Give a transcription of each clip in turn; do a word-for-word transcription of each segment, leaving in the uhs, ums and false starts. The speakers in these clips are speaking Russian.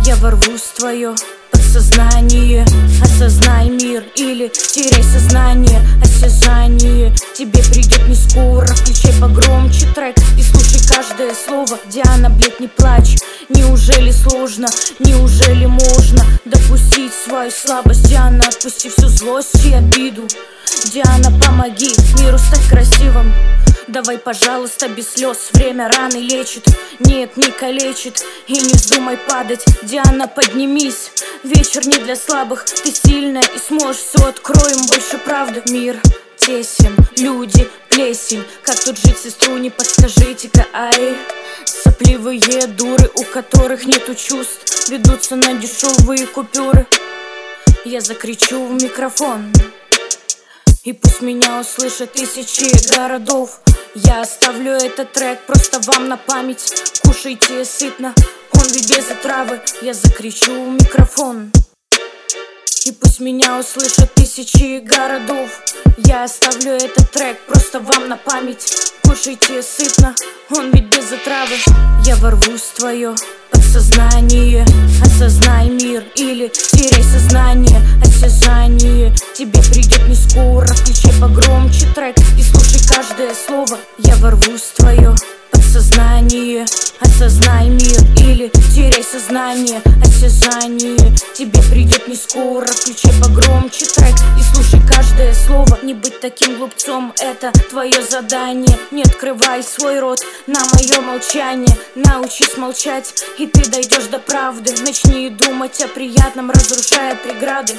Я ворвусь в твое подсознание. Осознай мир или теряй сознание. Осязание тебе придет не скоро. Включай погромче трек и слушай каждое слово. Диана, блядь, не плачь. Неужели сложно? Неужели можно допустить свою слабость? Диана, отпусти всю злость и обиду. Диана, помоги миру стать красивым. Давай, пожалуйста, без слез. Время раны лечит, нет, не калечит. И не вздумай падать. Диана, поднимись. Вечер не для слабых. Ты сильная и сможешь все. Откроем больше правды. Мир тесен, люди плесень. Как тут жить, сестру, не подскажите-ка, ай. Сопливые дуры, у которых нету чувств, ведутся на дешевые купюры. Я закричу в микрофон, и пусть меня услышат тысячи городов. Я оставлю этот трек просто вам на память. Кушайте сытно, он ведь без отравы. Я закричу в микрофон, и пусть меня услышат тысячи городов. Я оставлю этот трек просто вам на память. Кушайте сытно, он ведь без отравы. Я ворвусь в твое подсознание. Осознай мир или теряй сознание. Осязание тебе придет не скоро. Включай погромче трек и слушай каждое слово. Я ворвусь в твое подсознание. Осознай мир или теряй сознание. Осязание тебе придет не скоро. Включай погромче трек и слушай каждое слово. Не быть таким глупцом, это твое задание. Не открывай свой рот на мое молчание. Научись молчать, и ты дойдешь до правды. Начни думать о приятном, разрушая преграды.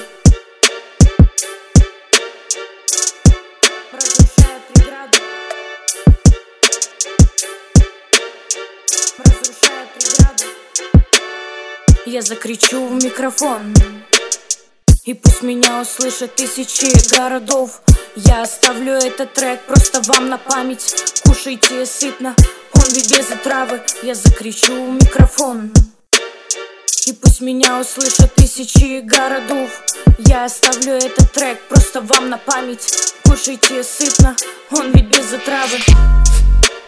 Разрушая преграды. Разрушая преграды. Я закричу в микрофон, и пусть меня услышат тысячи городов. Я оставлю этот трек просто вам на память. Кушайте сытно, он ведь без отравы. Я закричу в микрофон, и пусть меня услышат тысячи городов. Я оставлю этот трек просто вам на память. Кушайте сытно, он ведь без отравы.